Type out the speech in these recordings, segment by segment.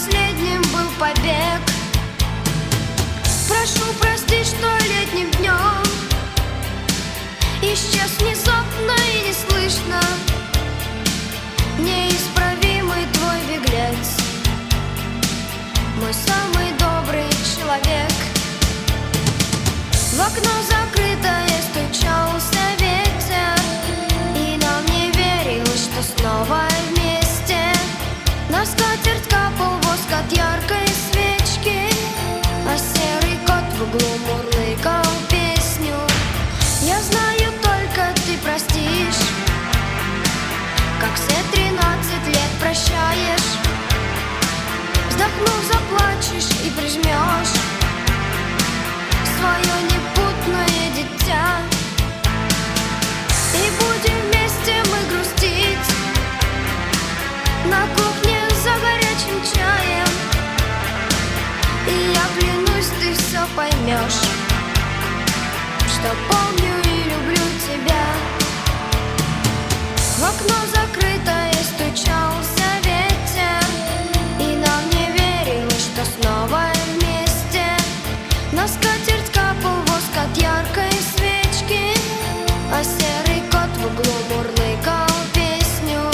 последним был побег. Прошу прости, что летним днем исчез внезапно и неслышно неисправимый твой беглец, мой самый добрый человек. В окно закрытое стучался ветер, и нам не верилось, что снова вместе. На скатерть капал воск от яркой свечки, а серый кот в углу мурлыкал песню. Я знаю, только ты простишь, как все 13 лет прощаешь. Вздохнув, заплачешь и прижмешь свое непутное дитя. И будем вместе мы грустить на кухне за горячим чаем. И я клянусь, ты все поймешь, что помню и люблю тебя. В окно закрытое стучался ветер, и нам не верилось, что снова вместе. На скатерть капал воск от яркой свечки, а серый кот в углу мурлыкал песню.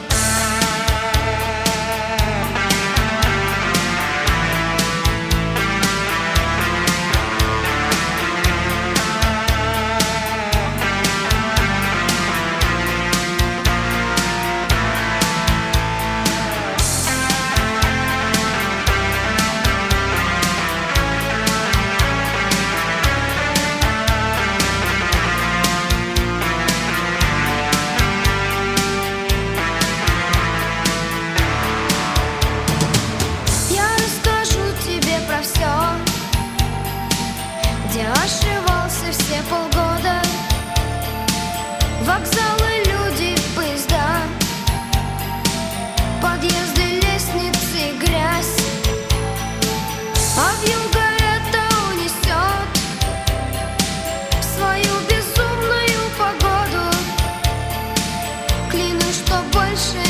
Где ошивался все полгода, вокзалы, люди, поезда, подъезды, лестницы, грязь. А вьюга это унесет в свою безумную погоду. Клянусь, что больше